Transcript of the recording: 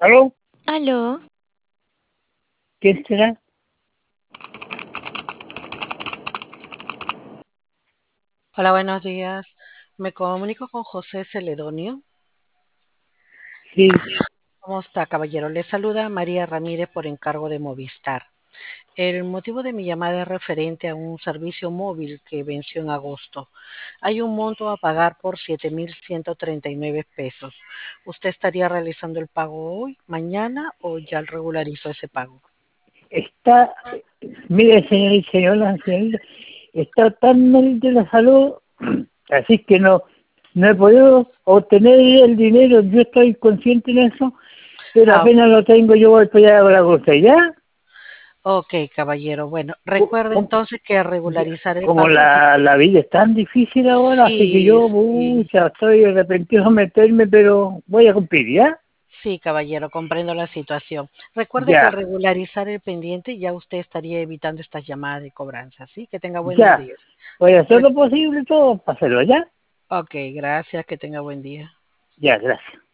¿Aló? Aló, ¿Quién será? Hola, buenos días. Me comunico con José Celedonio. Sí, ¿Cómo está, caballero? Le saluda María Ramírez por encargo de Movistar. El motivo de mi llamada es referente a un servicio móvil que venció en agosto. Hay un monto a pagar por 7.139 pesos. ¿Usted estaría realizando el pago hoy, mañana o ya regularizó ese pago? está, mire, señorita, está tan mal de la salud, así que no he podido obtener el dinero. Yo estoy consciente en eso, pero Ah, apenas lo tengo, yo voy para allá con la cosa, ¿ya? ok, caballero. Bueno, recuerde Como, entonces que al regularizar el como pago, la vida es tan difícil ahora, así que sí, yo, sí. pucha, estoy arrepentido de meterme, pero voy a cumplir, ¿ya? Sí, caballero, comprendo la situación. Recuerde que al Ya, regularizar el pendiente ya usted estaría evitando estas llamadas de cobranza, ¿sí? Que tenga buenos ya. días. Voy a hacer Re- lo posible todo para hacerlo, ¿ya? ok, gracias, que tenga buen día. Ya, gracias.